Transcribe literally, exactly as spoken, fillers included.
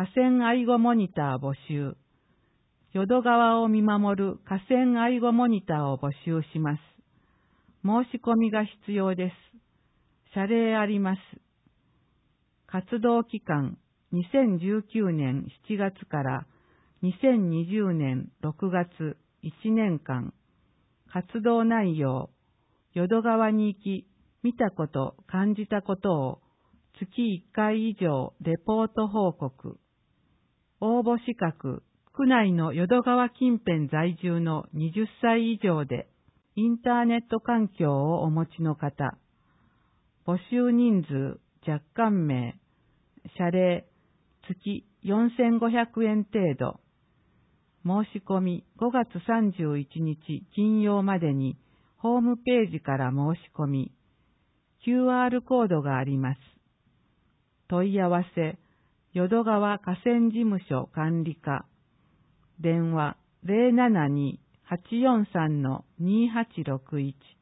河川愛護モニター募集。淀川を見守る河川愛護モニターを募集します。申し込みが必要です。謝礼あります。活動期間にせんじゅうきゅうねんしちがつからにせんにじゅうねんろくがついちねんかん。活動内容、淀川に行き、見たこと、感じたことを月いっかい以上レポート報告。応募資格、区内の淀川近辺在住のはたち以上で、インターネット環境をお持ちの方。募集人数、若干名、謝礼、月よんせんごひゃくえん程度。申し込みごがつさんじゅういちにち金曜までにホームページから申し込み、キューアール コードがあります。問い合わせ、淀川河川事務所管理課。電話 ゼロななに はちよんさん にはちろくいち